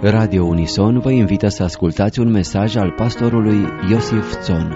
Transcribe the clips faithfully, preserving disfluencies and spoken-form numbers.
Radio Unison vă invită să ascultați un mesaj al pastorului Iosif Țon.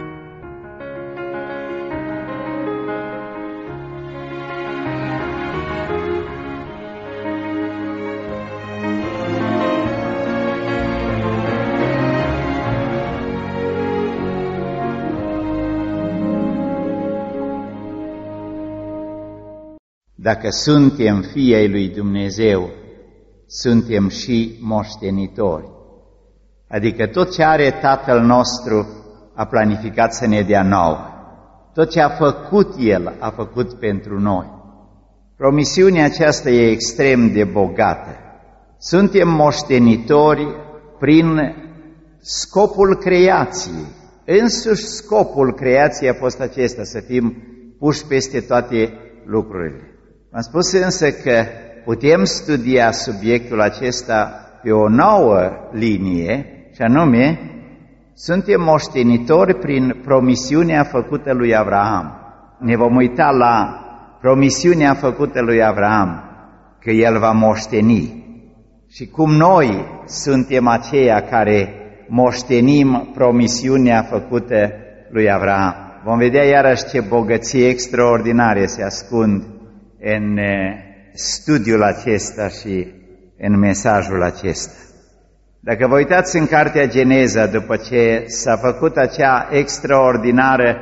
Dacă suntem fii ai lui Dumnezeu, suntem și moștenitori. Adică tot ce are Tatăl nostru a planificat să ne dea nouă. Tot ce a făcut El a făcut pentru noi. Promisiunea aceasta e extrem de bogată. Suntem moștenitori prin scopul creației. Însuși scopul creației a fost acesta, să fim puși peste toate lucrurile. Am spus însă că putem studia subiectul acesta pe o nouă linie, și anume, suntem moștenitori prin promisiunea făcută lui Avraam. Ne vom uita la promisiunea făcută lui Avraam, că el va moșteni. Și cum noi suntem aceia care moștenim promisiunea făcută lui Avraam. Vom vedea iarăși ce bogății extraordinare se ascund în studiul acesta și în mesajul acesta. Dacă vă uitați în cartea Geneza, după ce s-a făcut acea extraordinară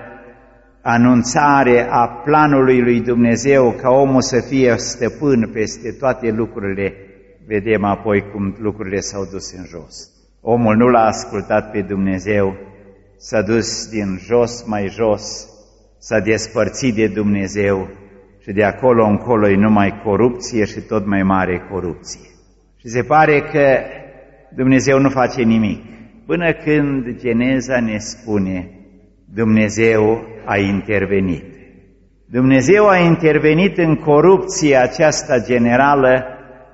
anunțare a planului lui Dumnezeu ca omul să fie stăpân peste toate lucrurile, vedem apoi cum lucrurile s-au dus în jos. Omul nu l-a ascultat pe Dumnezeu, s-a dus din jos mai jos, s-a despărțit de Dumnezeu și de acolo încolo e numai corupție și tot mai mare corupție. Și se pare că Dumnezeu nu face nimic, până când Geneza ne spune Dumnezeu a intervenit. Dumnezeu a intervenit în corupția aceasta generală,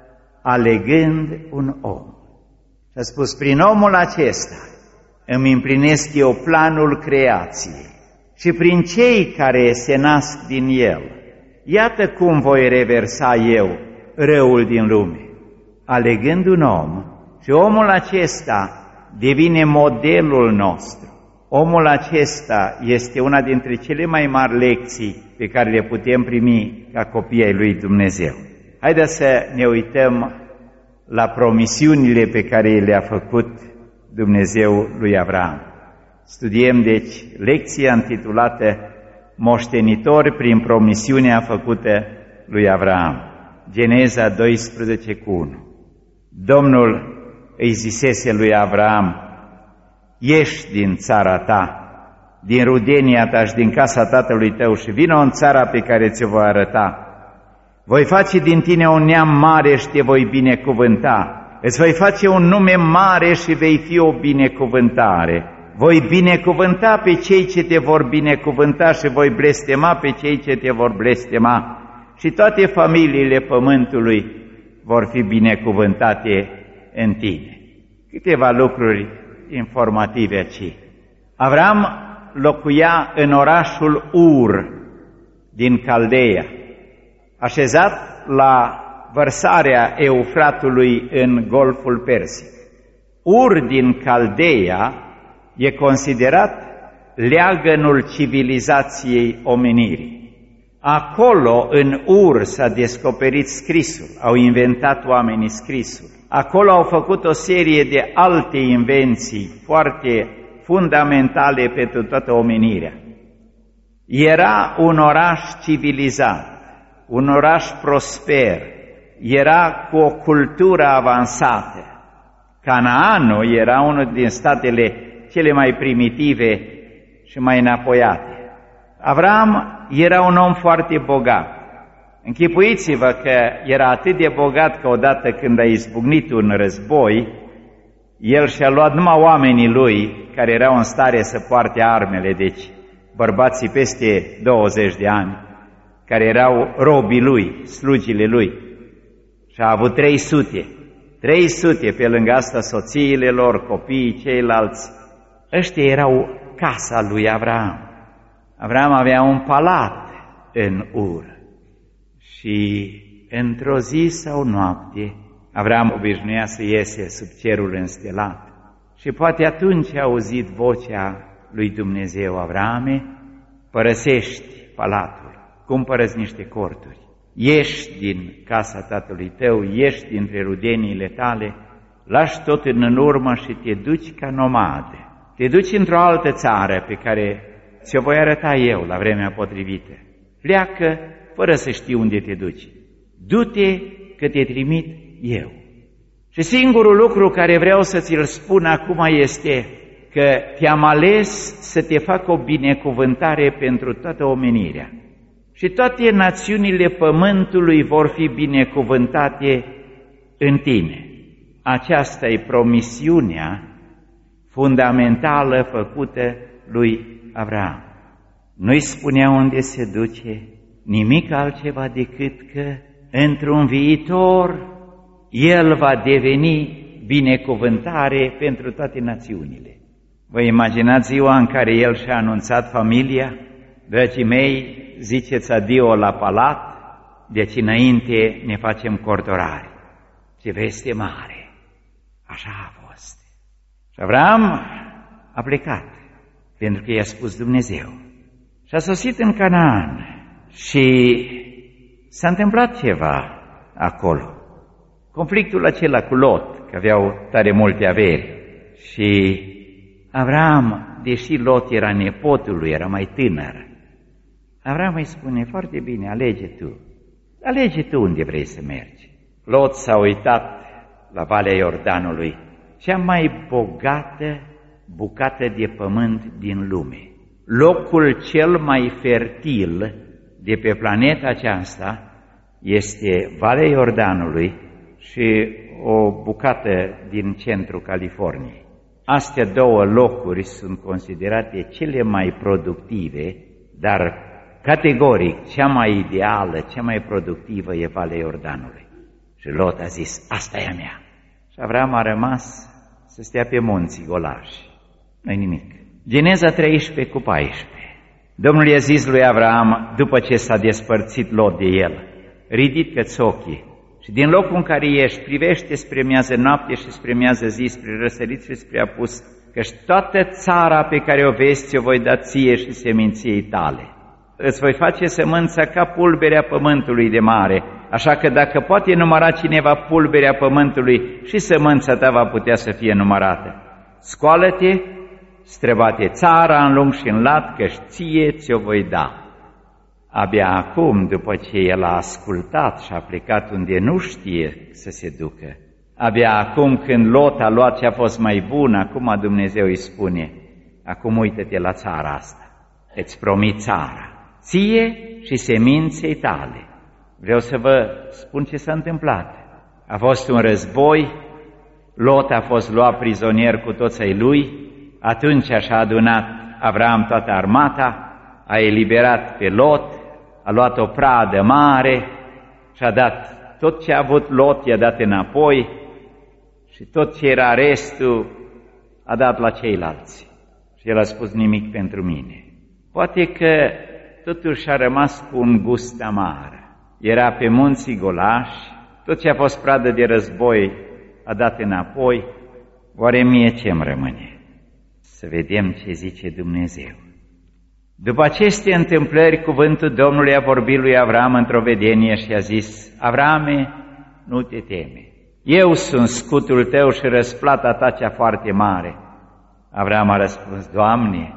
alegând un om. Și a spus, prin omul acesta îmi împlinesc eu planul creației și prin cei care se nasc din el, iată cum voi reversa eu răul din lume, alegând un om, și omul acesta devine modelul nostru. Omul acesta este una dintre cele mai mari lecții pe care le putem primi ca copii ai lui Dumnezeu. Haideți să ne uităm la promisiunile pe care le-a făcut Dumnezeu lui Avraam. Studiem deci lecția intitulată Moștenitori prin promisiunea făcută lui Avraam. Geneza doisprezece cu unu. Domnul îi zisese lui Avraam, ieși din țara ta, din rudenia ta și din casa tatălui tău și vină în țara pe care ți-o voi arăta. Voi face din tine un neam mare și te voi binecuvânta. Îți voi face un nume mare și vei fi o binecuvântare. Voi binecuvânta pe cei ce te vor binecuvânta și voi blestema pe cei ce te vor blestema. Și toate familiile pământului vor fi binecuvântate în tine. Câteva lucruri informative aici. Avram locuia în orașul Ur din Caldeia, așezat la vărsarea Eufratului în Golful Persic. Ur din Caldeia e considerat leagănul civilizației omenirii. Acolo, în Ur, s-a descoperit scrisul, au inventat oamenii scrisul. Acolo au făcut o serie de alte invenții foarte fundamentale pentru toată omenirea. Era un oraș civilizat, un oraș prosper, era cu o cultură avansată. Canaanul era unul din statele cele mai primitive și mai înapoiate. Avram era un om foarte bogat. Închipuiți-vă că era atât de bogat că odată când a izbucnit un război, el și-a luat numai oamenii lui care erau în stare să poarte armele, deci bărbații peste douăzeci de ani, care erau robii lui, slugile lui. Și a avut trei sute, trei sute pe lângă asta soțiile lor, copiii ceilalți. Ăștia erau casa lui Avram. Avram avea un palat în Ur și într-o zi sau noapte Avram obișnuia să iese sub cerul înstelat și poate atunci a auzit vocea lui Dumnezeu: Avrame, părăsești palatul, cumpără-ți niște corturi, ieși din casa tatălui tău, ieși dintre rudeniile tale, lași tot în urmă și te duci ca nomadă. Te duci într-o altă țară pe care ți-o voi arăta eu la vremea potrivită. Pleacă fără să știi unde te duci. Du-te că te trimit eu. Și singurul lucru care vreau să ți-l spun acum este că te-am ales să te fac o binecuvântare pentru toată omenirea. Și toate națiunile pământului vor fi binecuvântate în tine. Aceasta e promisiunea fundamentală făcută lui Avram. Nu-i spunea unde se duce, nimic altceva decât că într-un viitor el va deveni binecuvântare pentru toate națiunile. Vă imaginați ziua în care el și-a anunțat familia? Dragii mei, ziceți adio la palat, deci înainte ne facem cortorare. Ce veste mare! Așa a fost. Și Avram a plecat, pentru că i-a spus Dumnezeu. Și a sosit în Canaan și s-a întâmplat ceva acolo. Conflictul acela cu Lot, că aveau tare multe averi. Și Avram, deși Lot era nepotul lui, era mai tânăr, Avram îi spune: foarte bine, alege tu. Alege tu unde vrei să mergi. Lot s-a uitat la Valea Iordanului, cea mai bogată bucată de pământ din lume. Locul cel mai fertil de pe planeta aceasta este Valea Iordanului și o bucată din centrul Californiei. Astea două locuri sunt considerate cele mai productive, dar categoric cea mai ideală, cea mai productivă e Valea Iordanului. Și Lot a zis: asta e a mea. Și Avram a rămas să stea pe munții golași. Nu-i nimic. Geneza treisprezece cu paisprezece. Domnul i-a zis lui Avram, după ce s-a despărțit Lot de el: ridică-ți ochii și din locul în care ești, privește spre miază noapte și spre miază zi, spre răsărit și spre apus, căci toată țara pe care o vezi ți-o voi da ție și seminției tale. Îți voi face sămânța ca pulberea pământului de mare, așa că dacă poate număra cineva pulberea pământului, și sămânța ta va putea să fie numărată. Scoală-te, străbate țara în lung și în lat, căci ție ți-o voi da. Abia acum, după ce el a ascultat și a plecat unde nu știe să se ducă, abia acum când Lot a luat ce a fost mai bun, acum Dumnezeu îi spune: acum uită-te la țara asta, îți promit țara, ție și seminței tale. Vreau să vă spun ce s-a întâmplat. A fost un război, Lot a fost luat prizonier cu toți ai lui, atunci și-a adunat Avram toată armata, a eliberat pe Lot, a luat o pradă mare și a dat tot ce a avut Lot, i-a dat înapoi și tot ce era restul a dat la ceilalți. Și el a spus: nimic pentru mine. Poate că totuși a rămas cu un gust amar. Era pe munții golași, tot ce a fost pradă de război a dat înapoi. Oare mie ce-mi rămâne? Să vedem ce zice Dumnezeu. După aceste întâmplări, cuvântul Domnului a vorbit lui Avram într-o vedenie și a zis: Avrame, nu te teme, eu sunt scutul tău și răsplata ta cea foarte mare. Avram a răspuns: Doamne,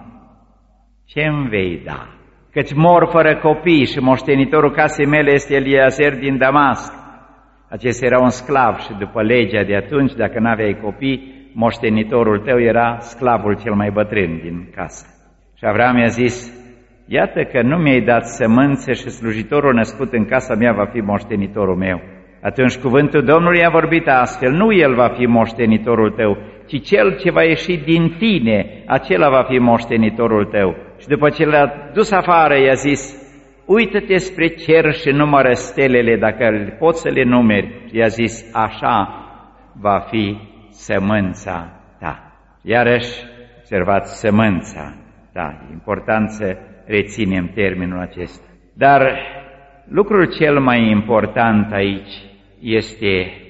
ce-mi vei da? Căci mor fără copii și moștenitorul casei mele este Eliezer din Damasc. Acesta era un sclav și după legea de atunci, dacă n-aveai copii, moștenitorul tău era sclavul cel mai bătrân din casă. Și Avram i-a zis: iată că nu mi-ai dat sămânță și slujitorul născut în casa mea va fi moștenitorul meu. Atunci cuvântul Domnului a vorbit astfel: nu el va fi moștenitorul tău, ci cel ce va ieși din tine, acela va fi moștenitorul tău. Și după ce l-a dus afară, i-a zis: uită-te spre cer și numără stelele, dacă poți să le numeri. Și i-a zis: așa va fi sămânța ta. Iarăși, observați, sămânța ta. E important să reținem termenul acesta. Dar lucrul cel mai important aici este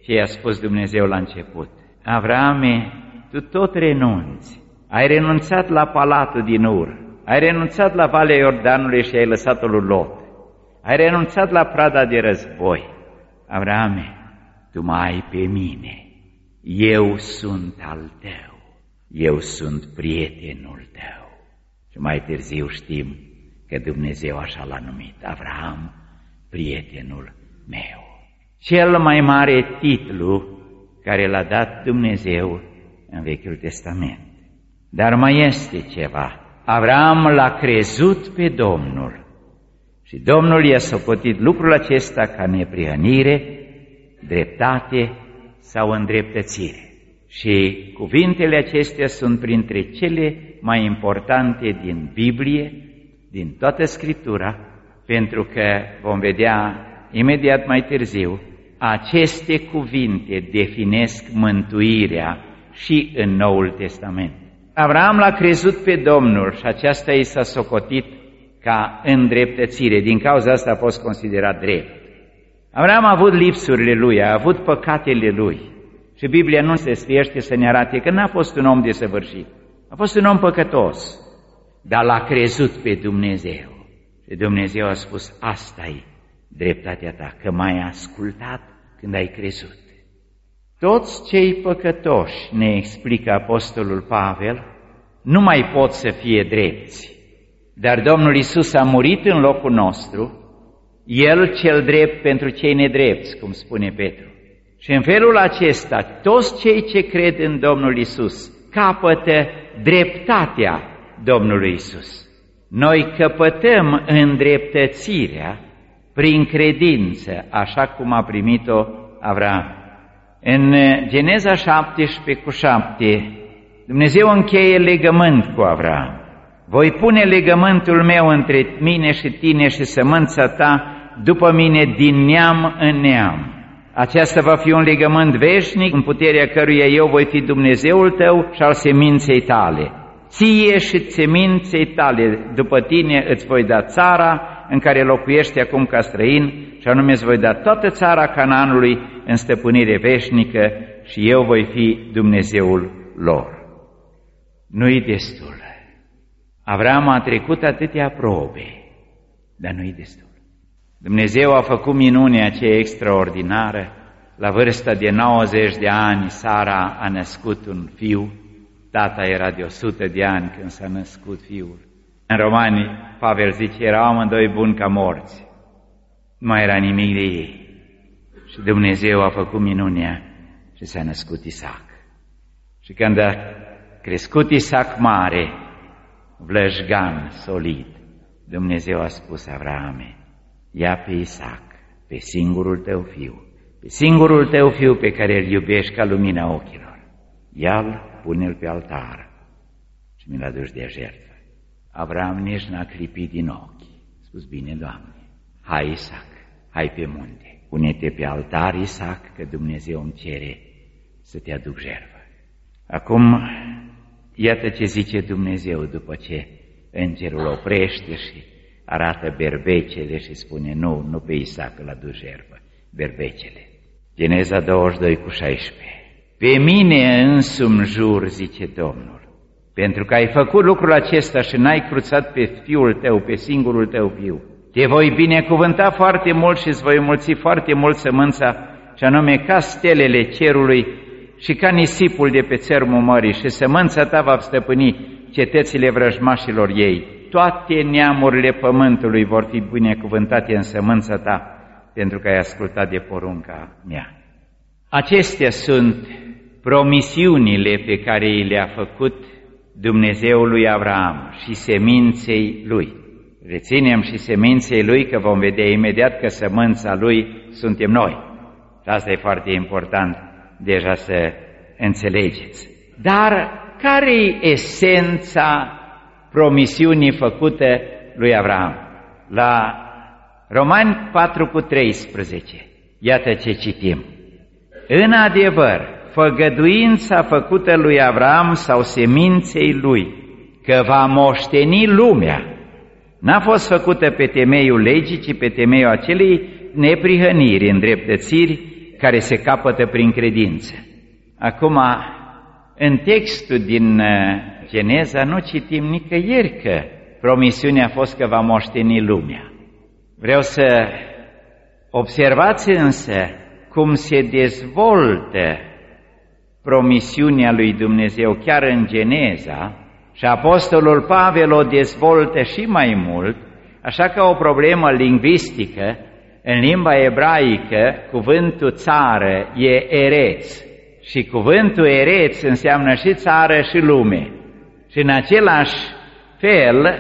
ce i-a spus Dumnezeu la început. Avrame, tu tot renunți. Ai renunțat la palatul din Ur, ai renunțat la Valea Iordanului și ai lăsat-o lui Lot. Ai renunțat la prada de război. Avrame, tu mă ai pe mine. Eu sunt al tău. Eu sunt prietenul tău. Și mai târziu știm că Dumnezeu așa l-a numit, Avram, prietenul meu. Cel mai mare titlu care l-a dat Dumnezeu în Vechiul Testament. Dar mai este ceva. Avram l-a crezut pe Domnul și Domnul i-a socotit lucrul acesta ca neprihănire, dreptate sau îndreptățire. Și cuvintele acestea sunt printre cele mai importante din Biblie, din toată Scriptura, pentru că vom vedea imediat mai târziu, aceste cuvinte definesc mântuirea și în Noul Testament. Avram l-a crezut pe Domnul și aceasta i s-a socotit ca îndreptățire, din cauza asta a fost considerat drept. Avram a avut lipsurile lui, a avut păcatele lui și Biblia nu se sfiește să ne arate că n-a fost un om desăvârșit, a fost un om păcătos, dar l-a crezut pe Dumnezeu și Dumnezeu a spus, asta-i dreptatea ta, că m-ai ascultat când ai crezut. Toți cei păcătoși, ne explică apostolul Pavel, nu mai pot să fie drepți, dar Domnul Iisus a murit în locul nostru, El cel drept pentru cei nedrepți, cum spune Petru. Și în felul acesta, toți cei ce cred în Domnul Iisus capătă dreptatea Domnului Iisus. Noi căpătăm îndreptățirea prin credință, așa cum a primit-o Avram. În Geneza șaptesprezece cu șapte, Dumnezeu încheie legământ cu Avram. Voi pune legământul meu între mine și tine și sămânța ta după mine din neam în neam. Aceasta va fi un legământ veșnic, în puterea căruia eu voi fi Dumnezeul tău și al seminței tale. Ție și seminței tale după tine îți voi da țara în care locuiești acum ca străin, și anume îți voi da toată țara Canaanului în stăpânire veșnică și eu voi fi Dumnezeul lor. Nu-i destul. Avram a trecut atâtea probe, dar nu-i destul. Dumnezeu a făcut minunea aceea extraordinară. La vârsta de nouăzeci de ani, Sara a născut un fiu. Tata era de o sută de ani când s-a născut fiul. În Romani, Pavel zice, erau amândoi buni ca morți. Nu mai era nimic de ei. Și Dumnezeu a făcut minunea și s-a născut Isaac. Și când a crescut Isaac mare, vlăjgan, solid, Dumnezeu a spus, Avrame, ia pe Isaac, pe singurul tău fiu, pe singurul tău fiu pe care îl iubești ca lumina ochilor, ia-l, pune-l pe altar și mi-l aduci de jertfă. Avram nici n-a clipit din ochi. A spus, bine, Doamne, hai Isaac, hai pe munte, pune-te pe altar, Isaac, că Dumnezeu îmi cere să te aduc jertfă. Acum, iată ce zice Dumnezeu după ce îngerul oprește și arată berbecele și spune, nu, nu pe Isaac îl aduc jertfă, berbecele. Geneza douăzeci și doi cu șaisprezece. Pe mine însumi jur, zice Domnul, pentru că ai făcut lucrul acesta și n-ai cruțat pe fiul tău, pe singurul tău fiu. Te voi binecuvânta foarte mult și îți voi mulți foarte mult sămânța, și anume ca stelele cerului și ca nisipul de pe țărmul mării, și sămânța ta va stăpâni cetățile vrăjmașilor ei. Toate neamurile pământului vor fi binecuvântate în sămânța ta, pentru că ai ascultat de porunca mea. Acestea sunt promisiunile pe care i le-a făcut Dumnezeul lui Avram și seminței lui. Reținem și seminței lui, că vom vedea imediat că sămânța lui suntem noi. Și asta e foarte important deja să înțelegeți. Dar care-i esența promisiunii făcute lui Avram? La Romani patru cu treisprezece, iată ce citim. În adevăr, făgăduința făcută lui Avram sau seminței lui, că va moșteni lumea, n-a fost făcută pe temeiul legii, ci pe temeiul acelei neprihăniri, îndreptățiri, care se capătă prin credință. Acum, în textul din Geneza nu citim nicăieri că promisiunea a fost că va moșteni lumea. Vreau să observați însă cum se dezvoltă promisiunea lui Dumnezeu chiar în Geneza și Apostolul Pavel o dezvoltă și mai mult, așa că o problemă lingvistică, în limba ebraică, cuvântul țară e ereț și cuvântul ereț înseamnă și țară și lume. Și în același fel,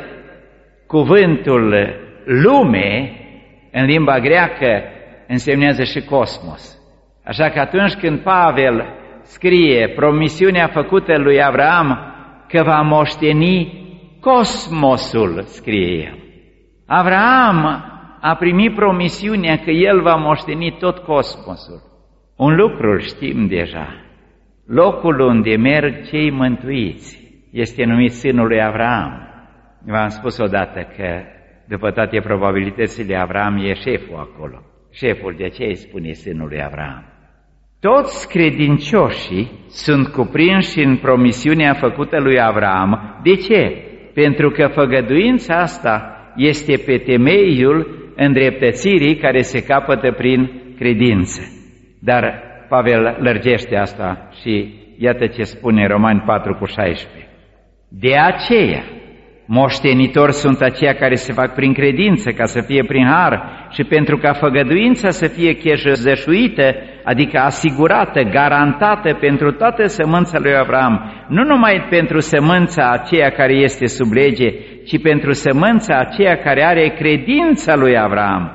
cuvântul lume, în limba greacă, însemnează și cosmos. Așa că atunci când Pavel scrie promisiunea făcută lui Avraam că va moșteni cosmosul, scrie el. Avraam a primit promisiunea că el va moșteni tot cosmosul. Un lucru îl știm deja. Locul unde merg cei mântuiți este numit sânul lui Avraam. V-am spus odată că, după toate probabilitățile, Avraam e șeful acolo. Șeful, de aceea îi spune sânul lui Avraam. Toți credincioșii sunt cuprinși în promisiunea făcută lui Avraam. De ce? Pentru că făgăduința asta este pe temeiul îndreptățirii care se capătă prin credință. Dar Pavel lărgește asta și iată ce spune Romani patru cu șaisprezece. De aceea, moștenitori sunt aceia care se fac prin credință, ca să fie prin har, și pentru ca făgăduința să fie chejăzășuită, adică asigurată, garantată pentru toată sămânța lui Avraam, nu numai pentru sămânța aceea care este sub lege, ci pentru sămânța aceea care are credința lui Avraam,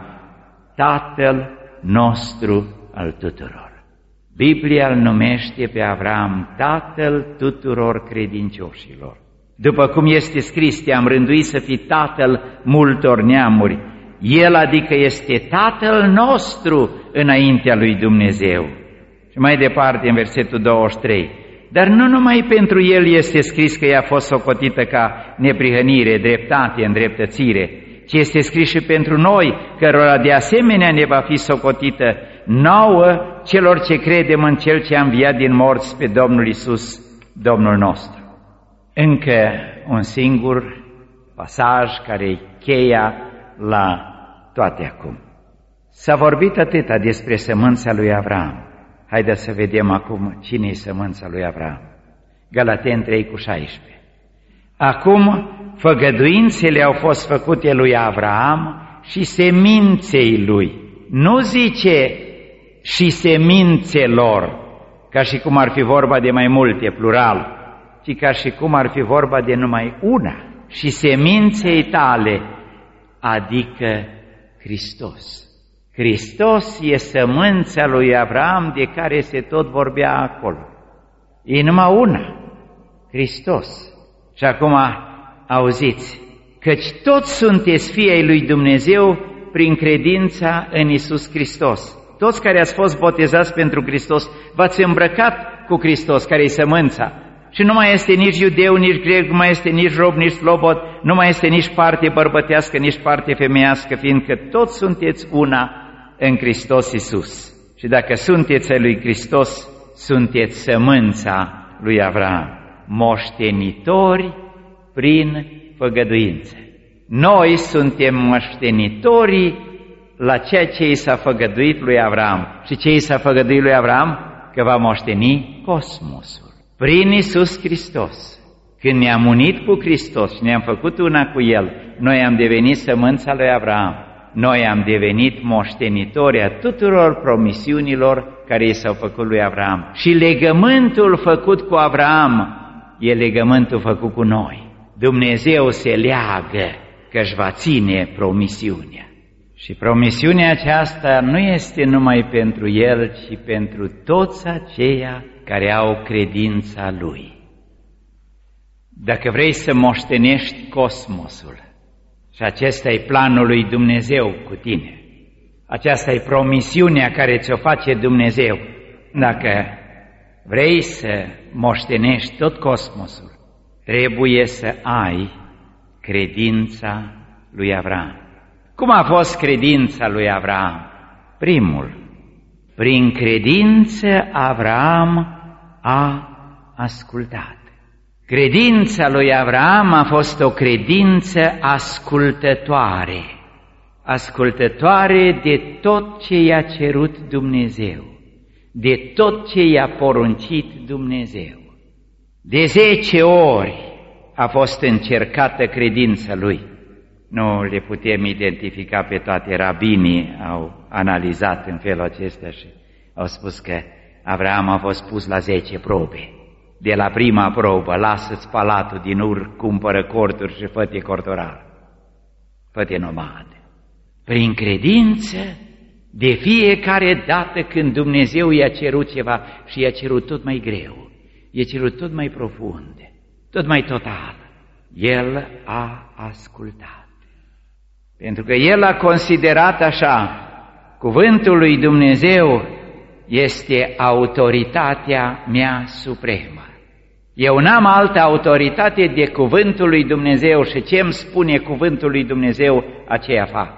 Tatăl nostru al tuturor. Biblia îl numește pe Avraam Tatăl tuturor credincioșilor. După cum este scris, te-am rânduit să fii tatăl multor neamuri. El adică este Tatăl nostru înaintea lui Dumnezeu. Și mai departe în versetul douăzeci și trei. Dar nu numai pentru el este scris că i-a fost socotită ca neprihănire, dreptate, îndreptățire, ci este scris și pentru noi, cărora de asemenea ne va fi socotită nouă celor ce credem în Cel ce a înviat din morți pe Domnul Iisus, Domnul nostru. Încă un singur pasaj care-i cheia la toate acum. S-a vorbit atâta despre sămânța lui Avraam. Haideți să vedem acum cine e sămânța lui Avraam. Galateni trei cu șaisprezece. Acum făgăduințele au fost făcute lui Avraam și seminței lui. Nu zice și semințelor, ca și cum ar fi vorba de mai multe, plural, ci ca și cum ar fi vorba de numai una, și seminței tale, adică Hristos. Hristos e sămânța lui Avraam de care se tot vorbea acolo. E numai una, Hristos. Și acum auziți, căci toți sunteți fii ai lui Dumnezeu prin credința în Iisus Hristos. Toți care ați fost botezați pentru Hristos, v-ați îmbrăcat cu Hristos, care e sămânța. Și nu mai este nici iudeu, nici grec, nu mai este nici rob, nici slobod, nu mai este nici parte bărbătească, nici parte femeiască, fiindcă toți sunteți una în Hristos Iisus. Și dacă sunteți ai lui Hristos, sunteți sămânța lui Avraam, moștenitori prin făgăduință. Noi suntem moștenitorii la ceea ce i s-a făgăduit lui Avraam. Și ce i s-a făgăduit lui Avraam? Că va moșteni cosmosul. Prin Iisus Hristos, când ne-am unit cu Hristos și ne-am făcut una cu El, noi am devenit sămânța lui Avraam. Noi am devenit moștenitori a tuturor promisiunilor care i s-au făcut lui Avraam. Și legământul făcut cu Avraam e legământul făcut cu noi. Dumnezeu se leagă că își va ține promisiunea. Și promisiunea aceasta nu este numai pentru el, ci pentru toți aceia care au credința lui. Dacă vrei să moștenești cosmosul, și acesta e planul lui Dumnezeu cu tine, aceasta e promisiunea care ți-o face Dumnezeu, dacă vrei să moștenești tot cosmosul, trebuie să ai credința lui Avraam. Cum a fost credința lui Avraam? Primul, Prin credință Avraam a ascultat. Credința lui Avraam a fost o credință ascultătoare, ascultătoare de tot ce i-a cerut Dumnezeu, de tot ce i-a poruncit Dumnezeu. De zece ori a fost încercată credința lui. Nu le putem identifica pe toate, rabinii au analizat în felul acesta și au spus că Avraam a fost pus la zece probe. De la prima probă, lasă-ți palatul din Ur, cumpără corturi și fă-te cortorar, fă-te nomad. Prin credință, de fiecare dată când Dumnezeu i-a cerut ceva și i-a cerut tot mai greu, i-a cerut tot mai profund, tot mai total, el a ascultat. Pentru că el a considerat așa, cuvântul lui Dumnezeu este autoritatea mea supremă. Eu n-am altă autoritate de cuvântul lui Dumnezeu și ce îmi spune cuvântul lui Dumnezeu, aceea fac.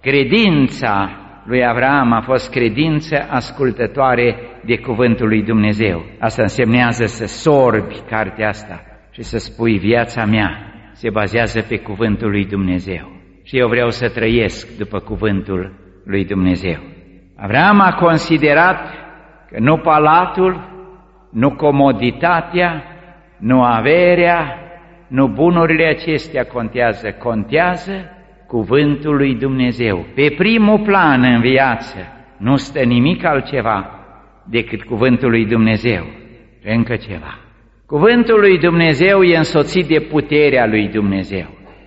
Credința lui Avraam a fost credință ascultătoare de cuvântul lui Dumnezeu. Asta însemnează să sorbi cartea asta și să spui viața mea se bazează pe cuvântul lui Dumnezeu. Și eu vreau să trăiesc după cuvântul lui Dumnezeu. Avraam a considerat că nu palatul, nu comoditatea, nu averea, nu bunurile acestea contează, contează cuvântul lui Dumnezeu. Pe primul plan în viață nu stă nimic altceva decât cuvântul lui Dumnezeu. Încă ceva. Cuvântul lui Dumnezeu e însoțit de puterea lui Dumnezeu.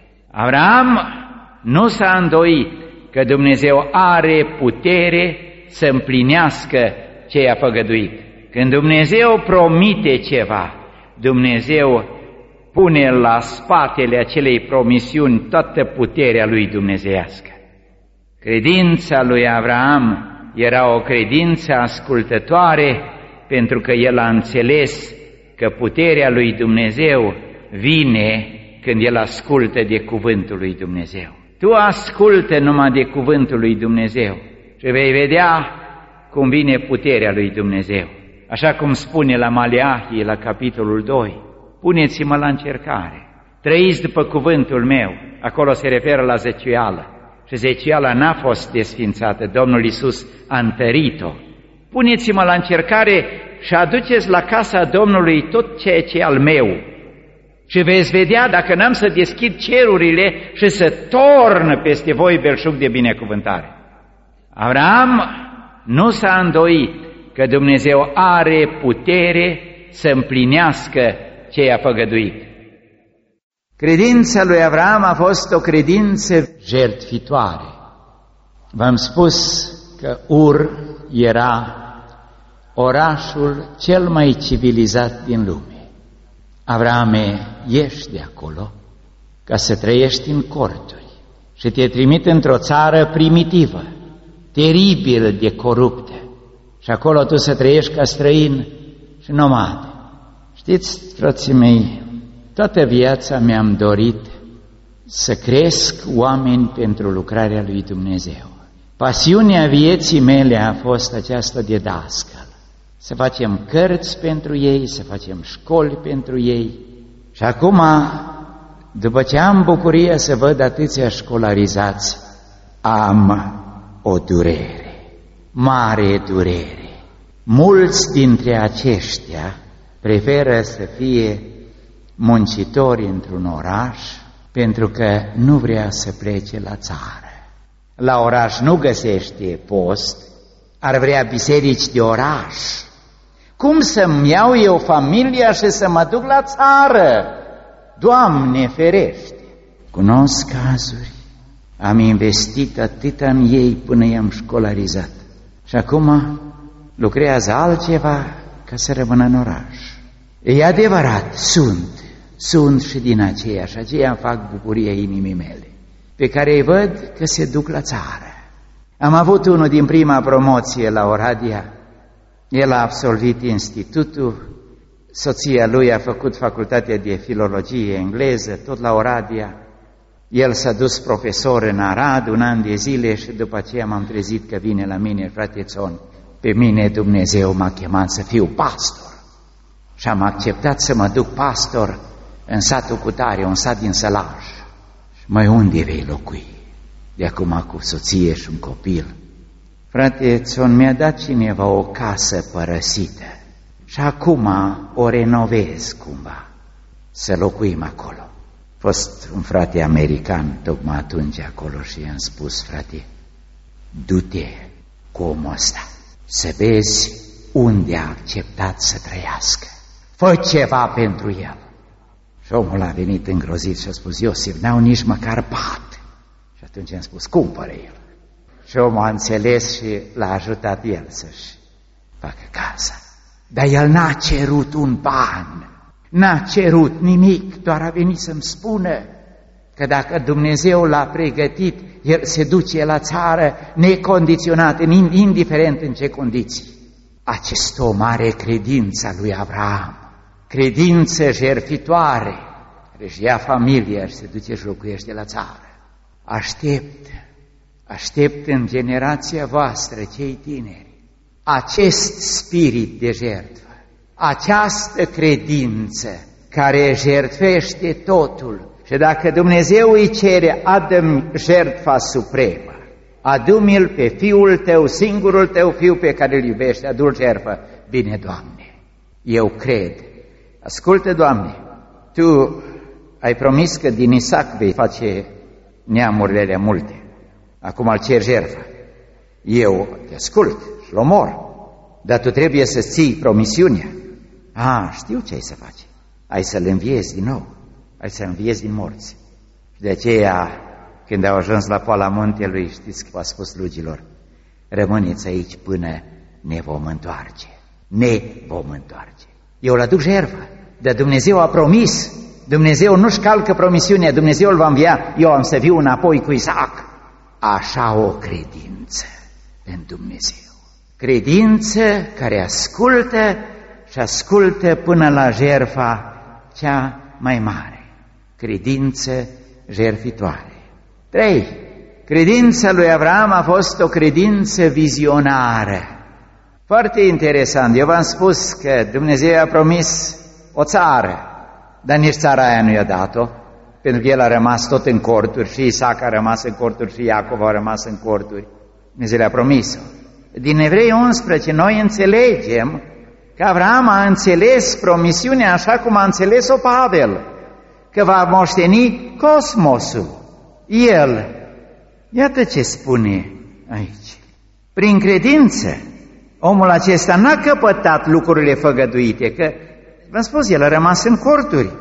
Avraam nu s-a îndoit că Dumnezeu are putere să împlinească ce i-a făgăduit. Când Dumnezeu promite ceva, Dumnezeu pune la spatele acelei promisiuni toată puterea lui dumnezeiască. Credința lui Avraam era o credință ascultătoare pentru că el a înțeles că puterea lui Dumnezeu vine când el ascultă de cuvântul lui Dumnezeu. Tu ascultă numai de cuvântul lui Dumnezeu și vei vedea cum vine puterea lui Dumnezeu. Așa cum spune la Maleahie, la capitolul doi, puneți-mă la încercare, trăiți după cuvântul meu. Acolo se referă la zeciuială și zeciuiala n-a fost desfințată, Domnul Iisus a întărit-o. Puneți-mă la încercare și aduceți la casa Domnului tot ceea ce e al meu și veți vedea dacă n-am să deschid cerurile și să torn peste voi belșug de binecuvântare. Avraam nu s-a îndoit că Dumnezeu are putere să împlinească ce i-a făgăduit. Credința lui Avraam a fost o credință jertfitoare. V-am spus că Ur era orașul cel mai civilizat din lume. Avrame, ieși de acolo ca să trăiești în corturi și te trimit într-o țară primitivă, teribil de coruptă, și acolo tu să trăiești ca străin și nomad. Știți, frații mei, toată viața mi-am dorit să cresc oameni pentru lucrarea lui Dumnezeu. Pasiunea vieții mele a fost aceasta de dascăl. Să facem cărți pentru ei, să facem școli pentru ei. Și acum, după ce am bucuria să văd atâția școlarizați, am o durere, mare durere. Mulți dintre aceștia preferă să fie muncitori într-un oraș pentru că nu vrea să plece la țară. La oraș nu găsește post, ar vrea biserici de oraș. Cum să-mi iau eu familia și să mă duc la țară? Doamne ferește! Cunosc cazuri, am investit atâta în ei până i-am școlarizat și acum lucrează altceva ca să rămână în oraș. E adevărat, sunt, sunt și din aceia și aceia fac bucuria inimii mele, pe care îi văd că se duc la țară. Am avut unul din prima promoție la Oradea, el a absolvit institutul, soția lui a făcut facultatea de filologie engleză, tot la Oradea, el s-a dus profesor în Arad un an de zile și după aceea m-am trezit că vine la mine, frate Țon, Pe mine Dumnezeu m-a chemat să fiu pastor și am acceptat să mă duc pastor în satul cutare, un sat din Sălaj. Și mai unde vei locui? De acum cu soție și un copil. Frate, ți-on mi-a dat cineva o casă părăsită și acum o renovez cumva, să locuim acolo. A fost un frate american tocmai atunci acolo și i-am spus: frate, du-te cu omul ăsta să vezi unde a acceptat să trăiască. Fă ceva pentru el. Și omul a venit îngrozit și a spus: Iosif, n-au nici măcar pat. Și atunci am spus: cumpără el. Și omul a înțeles și l-a ajutat el să-și facă casa. Dar el n-a cerut un ban, n-a cerut nimic, doar a venit să-mi spună că dacă Dumnezeu l-a pregătit, el se duce la țară necondiționat, indiferent în ce condiții. Acest om are credința lui Avraam, credință jertfitoare, își ia familia și se duce și locuiește la țară. Aștept, aștept în generația voastră, cei tineri, acest spirit de jertfă, această credință care jertfește totul. Și dacă Dumnezeu îi cere: adu-mi jertfa supremă, adu-mi-l pe Fiul tău, singurul tău Fiu pe care îl iubești, adu-l jertfă. Bine, Doamne, eu cred. Ascultă, Doamne, Tu ai promis că din Isaac vei face neamurile multe. Acum îl cer jertfă. Eu te ascult și-l omor, dar Tu trebuie să ții promisiunea. A, știu ce ai să faci. Ai să-l înviezi din nou, ai să-l înviezi din morți. Și de aceea, când au ajuns la poala muntelui, știți că a spus slugilor: rămâneți aici până ne vom întoarce. Ne vom întoarce. Eu îl aduc jertfă, dar Dumnezeu a promis. Dumnezeu nu-și calcă promisiunea, Dumnezeu îl va învia. Eu am să viu înapoi cu Isaac. Așa o credință în Dumnezeu. Credință care ascultă și ascultă până la jertfa cea mai mare. Credință jertfitoare. Trei. Credința lui Avraam a fost o credință vizionară. Foarte interesant. Eu v-am spus că Dumnezeu a promis o țară, dar nici țara aia nu i-a dat-o, pentru că el a rămas tot în corturi, și Isaac a rămas în corturi, și Iacov a rămas în corturi. Dumnezeu le-a promis-o. Din Evrei unsprezece noi înțelegem că Avraam a înțeles promisiunea așa cum a înțeles-o Pavel, că va moșteni cosmosul. El, iată ce spune aici: prin credință, omul acesta n-a căpătat lucrurile făgăduite, că, v-am spus, el a rămas în corturi,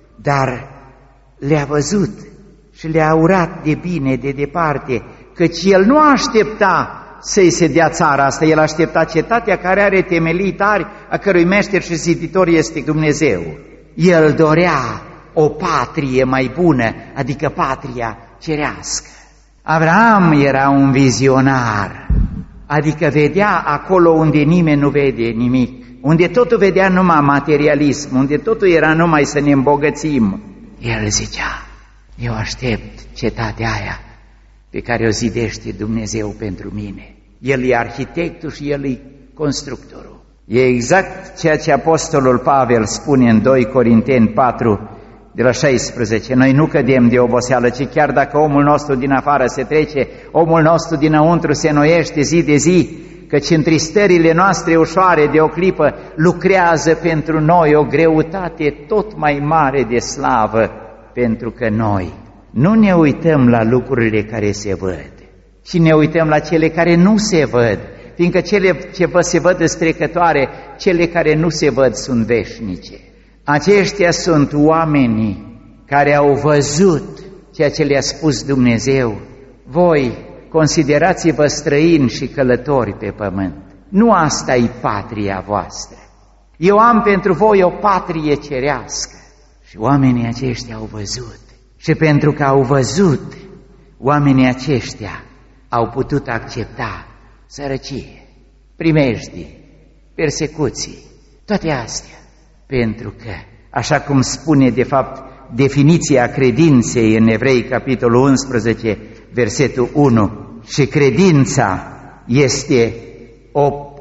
dar le-a văzut și le-a urat de bine, de departe, căci el nu aștepta să-i se dea țara asta, el aștepta cetatea care are temelii tari, a cărui meșter și ziditor este Dumnezeu. El dorea o patrie mai bună, adică patria cerească. Avraam era un vizionar, adică vedea acolo unde nimeni nu vede nimic, unde totul vedea numai materialism, unde totul era numai să ne îmbogățim. El zicea: eu aștept cetatea aia pe care o zidește Dumnezeu pentru mine. El e arhitectul și el e constructorul. E exact ceea ce apostolul Pavel spune în doi Corinteni patru, de la șaisprezece. Noi nu cădem de oboseală, ci chiar dacă omul nostru din afară se trece, omul nostru dinăuntru se înnoiește zi de zi, căci întristările noastre ușoare de o clipă lucrează pentru noi o greutate tot mai mare de slavă, pentru că noi nu ne uităm la lucrurile care se văd, ci ne uităm la cele care nu se văd, fiindcă cele ce vă se văd sunt trecătoare, cele care nu se văd sunt veșnice. Aceștia sunt oamenii care au văzut ceea ce le-a spus Dumnezeu: voi considerați-vă străini și călători pe pământ. Nu asta e patria voastră. Eu am pentru voi o patrie cerească. Și oamenii aceștia au văzut. Și pentru că au văzut, oamenii aceștia au putut accepta sărăcie, primejdii, persecuții, toate astea, pentru că, așa cum spune de fapt definiția credinței în Evrei, capitolul unsprezece, versetul unu, și credința este o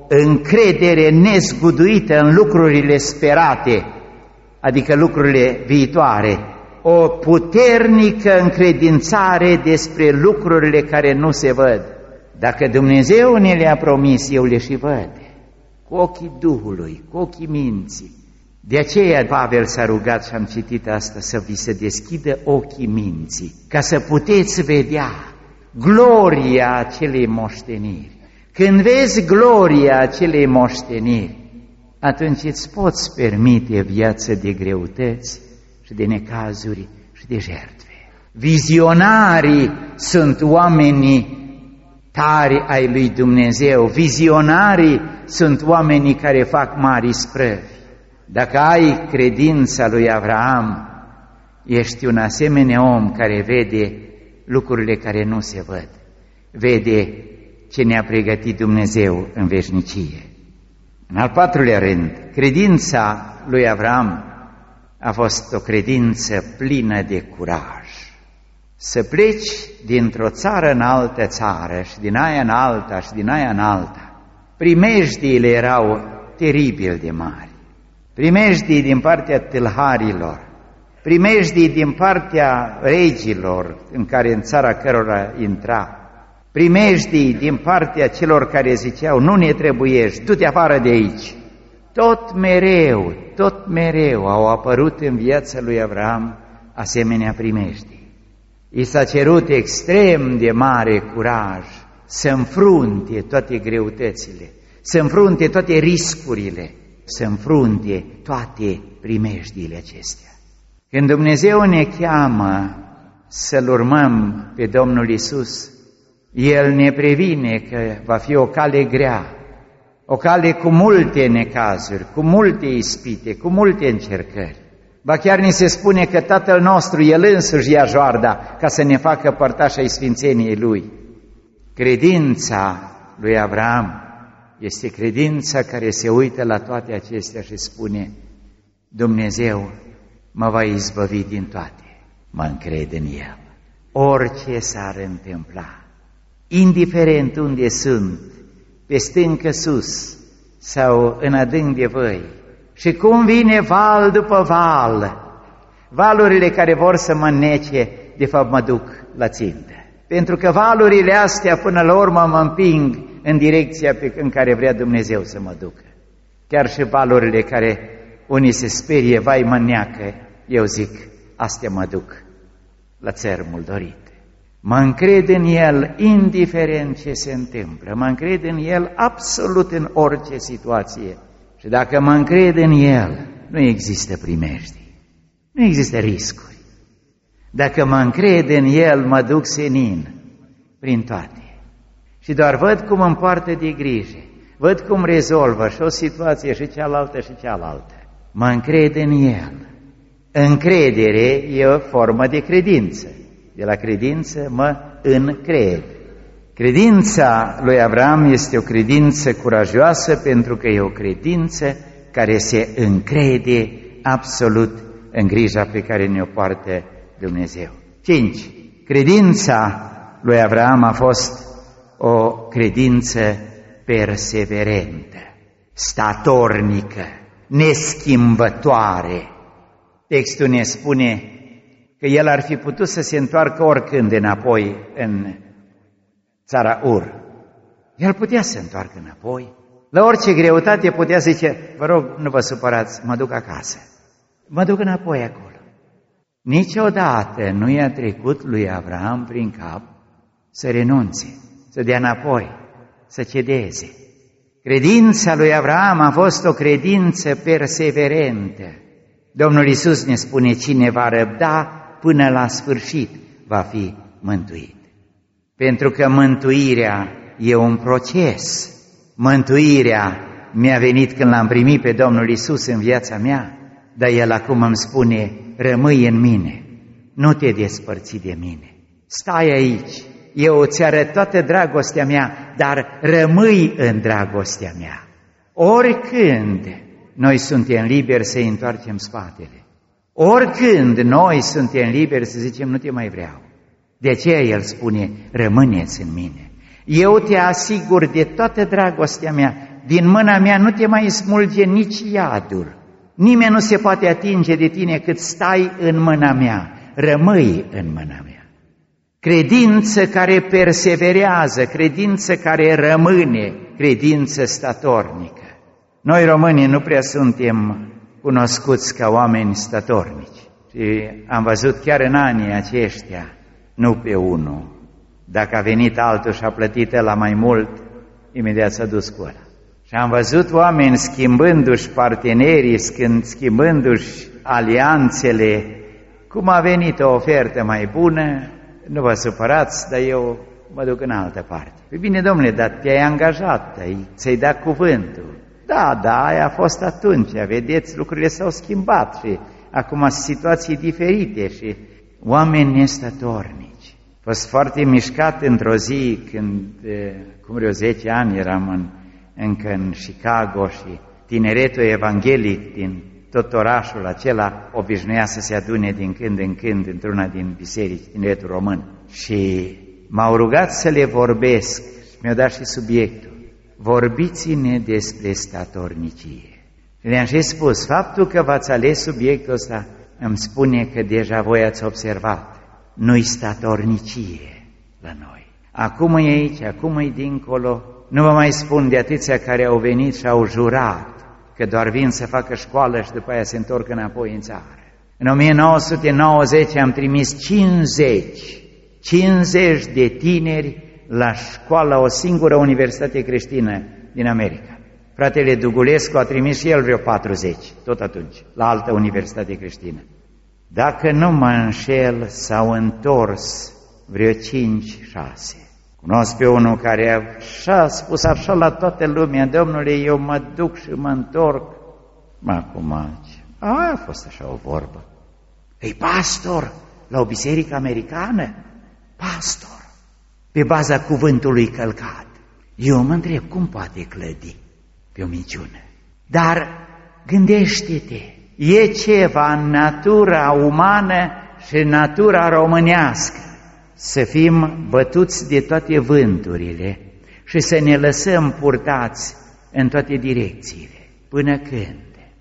încredere nezguduită în lucrurile sperate, adică lucrurile viitoare, o puternică încredințare despre lucrurile care nu se văd. Dacă Dumnezeu ne le-a promis, eu le și văd, cu ochii Duhului, cu ochii minții. De aceea Pavel s-a rugat și am citit asta, să vi se deschidă ochii minții, ca să puteți vedea gloria acelei moșteniri. Când vezi gloria acelei moșteniri, atunci îți poți permite viață de greutăți și de necazuri și de jertfe. Vizionarii sunt oamenii tari ai lui Dumnezeu, vizionarii sunt oamenii care fac mari sprăvi. Dacă ai credința lui Avraam, ești un asemenea om care vede lucrurile care nu se văd, vede ce ne-a pregătit Dumnezeu în veșnicie. În al patrulea rând, credința lui Avraam a fost o credință plină de curaj. Să pleci dintr-o țară în altă țară și din aia în alta și din aia în alta, primejdiile erau teribil de mari. Primejdii din partea tâlharilor, primejdii din partea regilor în care în țara cărora intra, primejdii din partea celor care ziceau, nu ne trebuiești, du-te afară de aici. Tot mereu, tot mereu au apărut în viața lui Avraam asemenea primejdii. I s-a cerut extrem de mare curaj să înfrunte toate greutățile, să înfrunte toate riscurile, să înfrunte toate primejdiile acestea. Când Dumnezeu ne cheamă să-L urmăm pe Domnul Iisus, El ne previne că va fi o cale grea, o cale cu multe necazuri, cu multe ispite, cu multe încercări. Ba chiar ni se spune că Tatăl nostru, El însuși ia joarda ca să ne facă părtași ai sfințeniei Lui. Credința lui Avraam este credința care se uită la toate acestea și spune, Dumnezeu mă va izbăvi din toate, mă încred în El. Orice s-ar întâmpla, indiferent unde sunt, pe stâncă sus sau în adânc de văi, și cum vine val după val, valurile care vor să mă înnece, de fapt mă duc la țintă. Pentru că valurile astea până la urmă mă împing în direcția pe în care vrea Dumnezeu să mă ducă. Chiar și valurile care unii se sperie, vai mă neacă, eu zic, astea mă duc la țărmul dorit. Mă încred în El indiferent ce se întâmplă, mă încred în El absolut în orice situație. Și dacă mă încred în El, nu există primejdii, nu există riscuri. Dacă mă încred în El, mă duc senin prin toate. Și doar văd cum îmi poartă de grijă, văd cum rezolvă și o situație și cealaltă și cealaltă. Mă încred în El. Încredere e o formă de credință. De la credință mă încred. Credința lui Avraam este o credință curajoasă pentru că e o credință care se încrede absolut în grija pe care ne-o poartă Dumnezeu. cinci. Credința lui Avraam a fost o credință perseverentă, statornică, neschimbătoare. Textul ne spune că el ar fi putut să se întoarcă oricând înapoi în țara Ur. El putea să se întoarcă înapoi. La orice greutate putea zice, vă rog, nu vă supărați, mă duc acasă. Mă duc înapoi acolo. Niciodată nu i-a trecut lui Avraam prin cap să renunțe, să dea înapoi, să cedeze. Credința lui Avraam a fost o credință perseverentă. Domnul Iisus ne spune, cine va răbda până la sfârșit va fi mântuit. Pentru că mântuirea e un proces. Mântuirea mi-a venit când l-am primit pe Domnul Iisus în viața mea, dar El acum îmi spune, rămâi în mine, nu te despărți de mine. Stai aici, eu îți arăt toată dragostea mea, dar rămâi în dragostea mea. Oricând noi suntem liberi să-i întoarcem spatele, oricând noi suntem liberi să zicem, nu te mai vreau. De aceea El spune, rămâneți în mine. Eu te asigur de toată dragostea mea, din mâna mea nu te mai smulge nici iadul. Nimeni nu se poate atinge de tine cât stai în mâna mea, rămâi în mâna mea. Credință care perseverează, credință care rămâne, credință statornică. Noi românii nu prea suntem cunoscuți ca oameni statornici. Și am văzut chiar în anii aceștia, nu pe unul. Dacă a venit altul și a plătit la mai mult, imediat s-a dus cu ăla. Și am văzut oameni schimbându-și partenerii, schimbându-și alianțele, cum a venit o ofertă mai bună, nu vă supărați, dar eu mă duc în altă parte. Păi bine, domnule, dar te-ai angajat, ți-ai dat cuvântul. Da, da, aia a fost atunci, vedeți, lucrurile s-au schimbat și acum sunt situații diferite și oameni nestatornici. A fost foarte mișcat într-o zi când, cum vreo zece ani eram în, încă în Chicago și tineretul evanghelic din tot orașul acela obișnuia să se adune din când în când într-una din biserici, tineretul român. Și m-au rugat să le vorbesc și mi-au dat și subiectul. Vorbiți-ne despre statornicie. Și le-am și spus, faptul că v-ați ales subiectul ăsta îmi spune că deja voi ați observat. Nu-i statornicie la noi. Acum e aici, acum e dincolo. Nu vă mai spun de atâția care au venit și au jurat că doar vin să facă școală și după aia se întorc înapoi în țară. În o mie nouă sute nouăzeci am trimis cincizeci, cincizeci de tineri la școală, o singură universitate creștină din America. Fratele Dugulescu a trimis și el vreo patruzeci, tot atunci, la altă universitate creștină. Dacă nu mă înșel, s-au întors vreo cinci, șase. Cunosc pe unul care a spus așa la toată lumea, domnule, eu mă duc și mă întorc. Acum, aia a fost așa o vorbă. Ei, pastor, la o biserică americană? Pastor, pe baza cuvântului călcat. Eu mă întreb, cum poate clădi pe o minciună? Dar gândește-te, e ceva în natura umană și în natura românească să fim bătuți de toate vânturile și să ne lăsăm purtați în toate direcțiile. Până când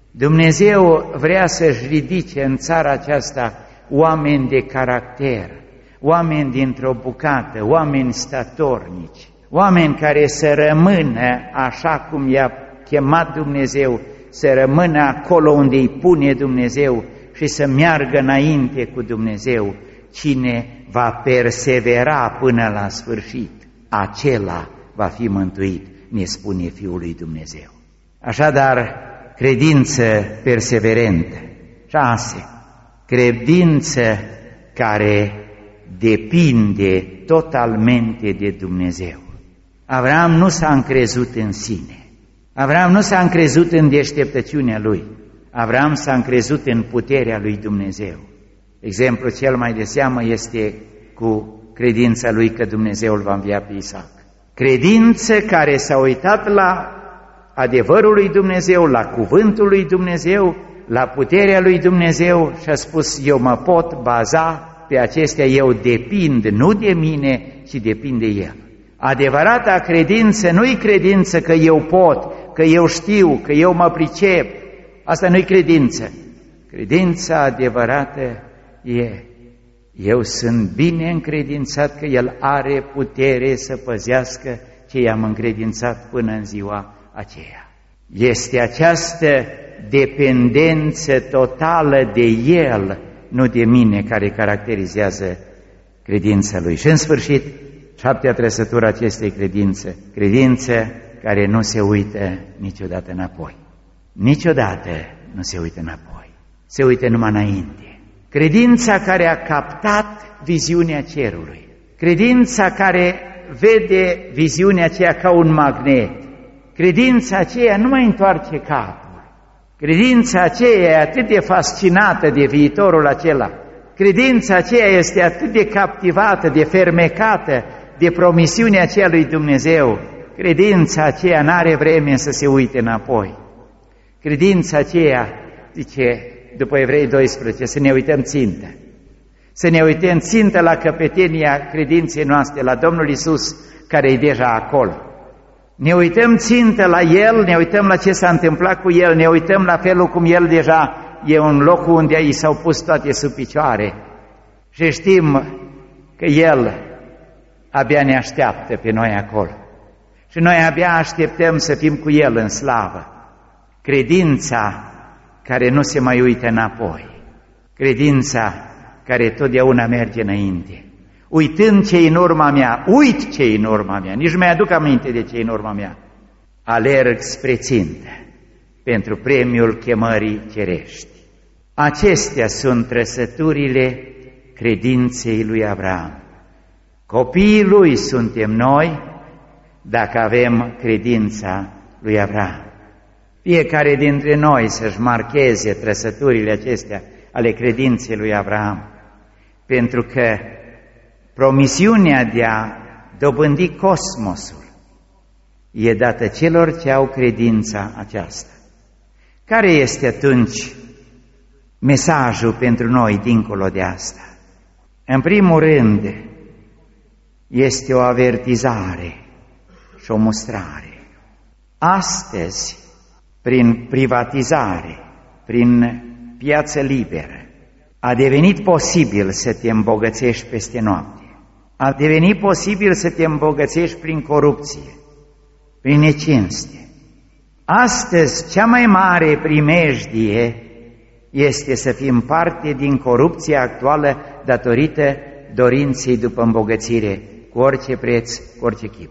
Dumnezeu vrea să-și ridice în țara aceasta oameni de caracter, oameni dintr-o bucată, oameni statornici, oameni care să rămână așa cum i-a chemat Dumnezeu, să rămână acolo unde îi pune Dumnezeu și să meargă înainte cu Dumnezeu. Cine va persevera până la sfârșit, acela va fi mântuit, ne spune Fiul lui Dumnezeu. Așadar, credință perseverentă. Șase, credință care depinde totalmente de Dumnezeu. Avram nu s-a încrezut în sine. Avram nu s-a încrezut în deșteptăciunea lui. Avram s-a încrezut în puterea lui Dumnezeu. Exemplul cel mai de seamă este cu credința lui că Dumnezeu îl va învia pe Isaac. Credință care s-a uitat la adevărul lui Dumnezeu, la cuvântul lui Dumnezeu, la puterea lui Dumnezeu și a spus, eu mă pot baza pe acestea, eu depind nu de mine, ci depind de El. Adevărata credință nu-i credință că eu pot, că eu știu, că eu mă pricep. Asta nu-i credință. Credința adevărată e, eu sunt bine încredințat că El are putere să păzească ce i-am încredințat până în ziua aceea. Este această dependență totală de El, nu de mine, care caracterizează credința Lui. Și în sfârșit, șaptea trăsătură acestei credințe, credință care nu se uită niciodată înapoi. Niciodată nu se uită înapoi, se uită numai înainte. Credința care a captat viziunea cerului, credința care vede viziunea aceea ca un magnet, credința aceea nu mai întoarce capul, credința aceea e atât de fascinată de viitorul acela, credința aceea este atât de captivată, de fermecată de promisiunea aceea lui Dumnezeu, credința aceea n-are vreme să se uite înapoi. Credința aceea, zice după Evrei doisprezece, să ne uităm țintă. Să ne uităm țintă la căpetenia credinței noastre, la Domnul Iisus, care e deja acolo. Ne uităm țintă la el, ne uităm la ce s-a întâmplat cu el, ne uităm la felul cum el deja e un loc unde i s-au pus toate sub picioare și știm că el abia ne așteaptă pe noi acolo. Și noi abia așteptăm să fim cu el în slavă. Credința care nu se mai uită înapoi, credința care totdeauna merge înainte. Uitând ce-i în urma mea, uit ce-i în urma mea, nici nu mi-aduc aminte de ce-i în urma mea. Alerg spre țintă pentru premiul chemării cerești. Acestea sunt trăsăturile credinței lui Avram. Copiii lui suntem noi dacă avem credința lui Avram. Fiecare dintre noi să-și marcheze trăsăturile acestea ale credinței lui Avram, pentru că promisiunea de a dobândi cosmosul e dată celor ce au credința aceasta. Care este atunci mesajul pentru noi dincolo de asta? În primul rând, este o avertizare și o mustrare. Astăzi, prin privatizare, prin piață liberă, a devenit posibil să te îmbogățești peste noapte. A devenit posibil să te îmbogățești prin corupție, prin necinste. Astăzi, cea mai mare primejdie este să fim parte din corupția actuală datorită dorinței după îmbogățire, cu orice preț, cu orice chip.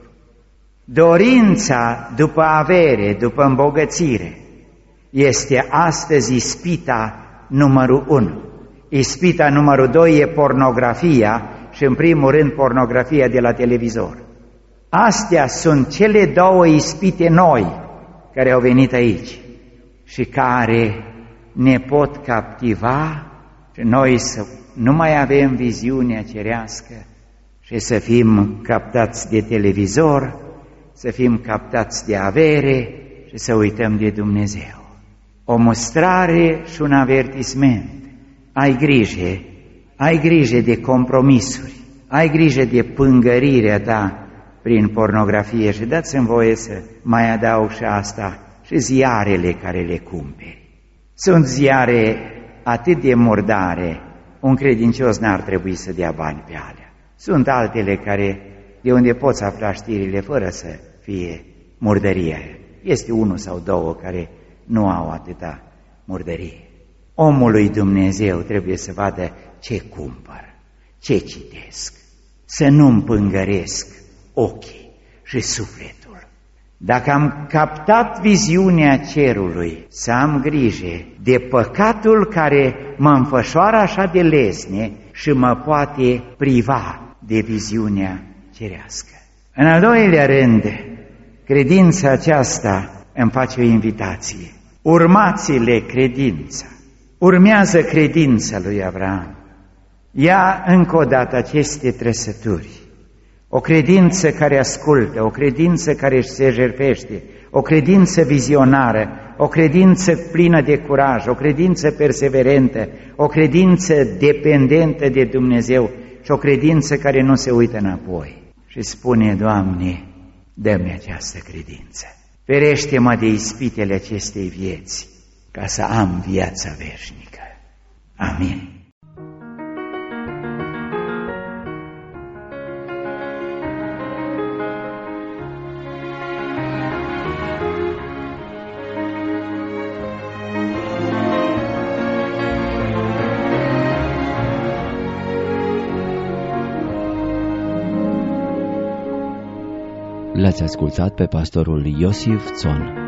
Dorința după avere, după îmbogățire, este astăzi ispita numărul unu. Ispita numărul doi e pornografia și în primul rând pornografia de la televizor. Astea sunt cele două ispite noi care au venit aici și care ne pot captiva și noi să nu mai avem viziunea cerească și să fim captați de televizor, să fim captați de avere și să uităm de Dumnezeu. O mustrare și un avertisment. Ai grijă, ai grijă de compromisuri, ai grijă de pângărirea ta prin pornografie și dați-mi voie să mai adaug și asta, și ziarele care le cumperi. Sunt ziare atât de murdare, un credincios n-ar trebui să dea bani pe alea. Sunt altele care, de unde poți afla știrile fără să fie murdărie. Este unul sau două care nu au atâta murdărie. Omul lui Dumnezeu trebuie să vadă ce cumpăr, ce citesc, să nu împângăresc ochii și sufletul. Dacă am captat viziunea cerului, să am grijă de păcatul care mă înfășoară așa de lesne și mă poate priva de viziunea cerească. În al doilea rând, credința aceasta îmi face o invitație. Urmați-le credința. Urmează credința lui Avram. Ia încă o dată aceste trăsături. O credință care ascultă, o credință care se jertfește, o credință vizionară, o credință plină de curaj, o credință perseverentă, o credință dependentă de Dumnezeu și o credință care nu se uită înapoi. Și spune, Doamne, dă-mi această credință. Ferește-mă de ispitele acestei vieți, ca să am viața veșnică. Amin. L-ați ascultat pe pastorul Iosif Țon.